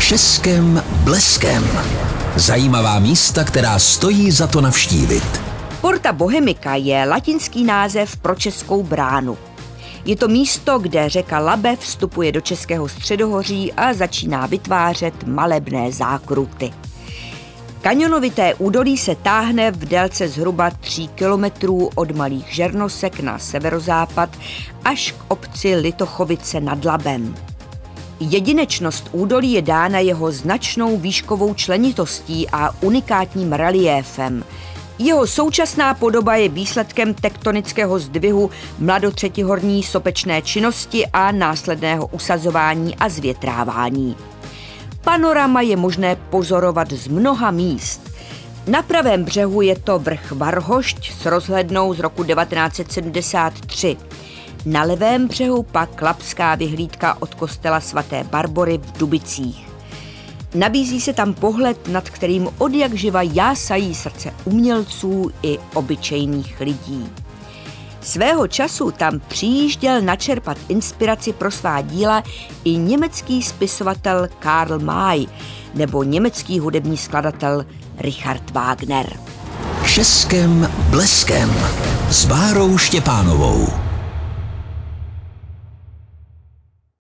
Českým bleskem. Zajímavá místa, která stojí za to navštívit. Porta Bohemica je latinský název pro Českou bránu. Je to místo, kde řeka Labe vstupuje do Českého středohoří a začíná vytvářet malebné zákruty. Kanionovité údolí se táhne v délce zhruba 3 kilometrů od Malých Žernosek na severozápad až k obci Litochovice nad Labem. Jedinečnost údolí je dána jeho značnou výškovou členitostí a unikátním reliéfem. Jeho současná podoba je výsledkem tektonického zdvihu mladotřetihorní sopečné činnosti a následného usazování a zvětrávání. Panorama je možné pozorovat z mnoha míst. Na pravém břehu je to vrch Varhošť s rozhlednou z roku 1973. Na levém břehu pak labská vyhlídka od kostela svaté Barbory v Dubicích. Nabízí se tam pohled, nad kterým odjakživa jásají srdce umělců i obyčejných lidí. Svého času tam přijížděl načerpat inspiraci pro svá díla i německý spisovatel Karl May nebo německý hudební skladatel Richard Wagner. Českým bleskem s Bárou Štěpánovou.